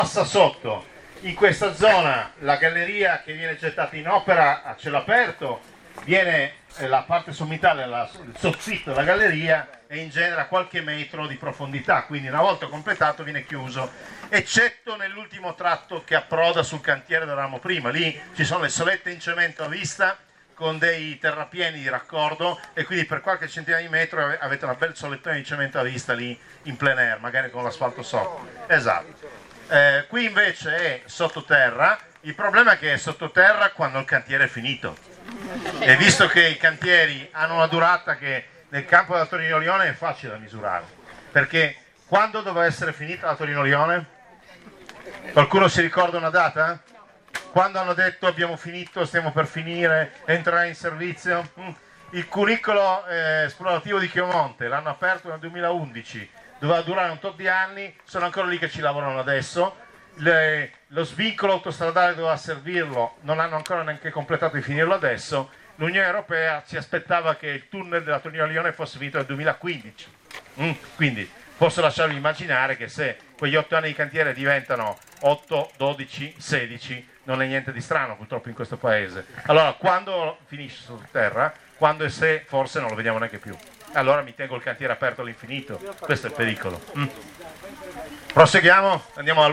passa sotto. In questa zona la galleria che viene gettata in opera a cielo aperto viene la parte sommitale, il soffitto della galleria, e in genere a qualche metro di profondità, quindi una volta completato viene chiuso, eccetto nell'ultimo tratto che approda sul cantiere dove eravamo prima. Lì ci sono le solette in cemento a vista con dei terrapieni di raccordo, e quindi per qualche centinaio di metro avete una bel solettone di cemento a vista lì in plein air, magari con l'asfalto sotto. Esatto. Qui invece è sottoterra. Il problema è che è sottoterra quando il cantiere è finito, e visto che i cantieri hanno una durata che nel campo della Torino-Lione è facile da misurare, perché quando doveva essere finita la Torino-Lione? Qualcuno si ricorda una data? Quando hanno detto abbiamo finito, stiamo per finire, entrerà in servizio? Il cunicolo esplorativo di Chiomonte l'hanno aperto nel 2011, doveva durare un tot di anni, sono ancora lì che ci lavorano adesso. Lo svincolo autostradale doveva servirlo, non hanno ancora neanche completato di finirlo adesso. L'Unione Europea ci aspettava che il tunnel della Torino-Lione fosse finito nel 2015. Quindi posso lasciarvi immaginare che se quegli 8 anni di cantiere diventano 8, 12, 16, non è niente di strano purtroppo in questo paese. Allora quando finisce sottoterra, quando e se forse non lo vediamo neanche più. Allora mi tengo il cantiere aperto all'infinito, questo è il pericolo. Proseguiamo, andiamo a